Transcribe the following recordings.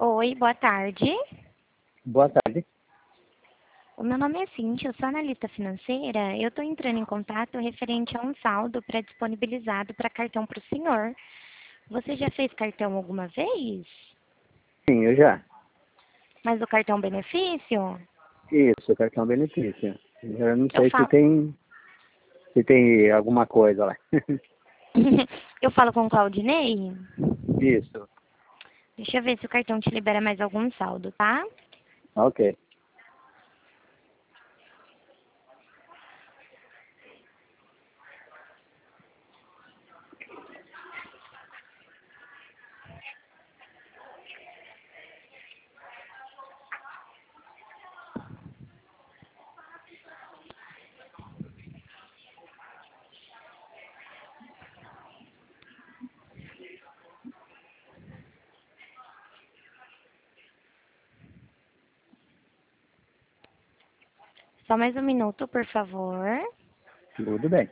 Oi, boa tarde. Boa tarde. O meu nome é Cíntia, eu sou analista financeira. Eu estou entrando em contato referente a um saldo pré-disponibilizado para cartão para o senhor. Você já fez cartão alguma vez? Sim, eu já. Mas o cartão benefício? Isso, cartão benefício. Eu não Eu sei falo, se tem alguma coisa lá. eu falo com o Claudinei? Isso. Deixa eu ver se o cartão te libera mais algum saldo, tá? Ok. Só mais um minuto, por favor. Tudo bem.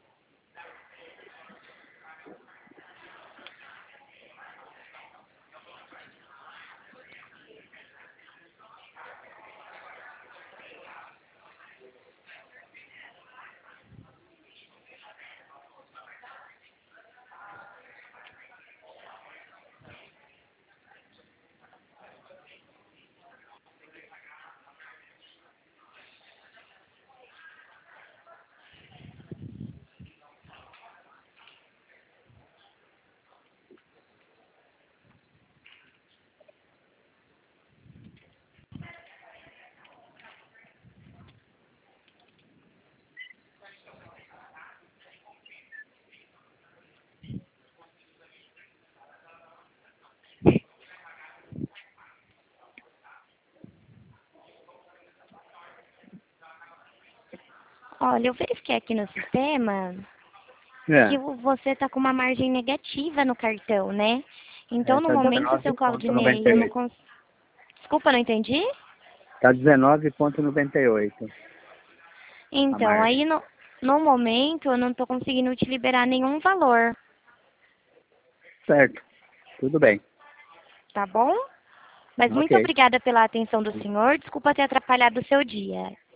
Olha, eu verifiquei aqui no sistema que É, você está com uma margem negativa no cartão, né? Então, no tá momento, seu Claudinei, eu não 19,98. consigo... Desculpa, não entendi? Tá 19,98 a Então, margem. aí no momento eu não estou conseguindo te liberar nenhum valor, Certo. Tudo bem. tá bom? Mas muito Ok. obrigada pela atenção do senhor. Desculpa ter atrapalhado o seu dia.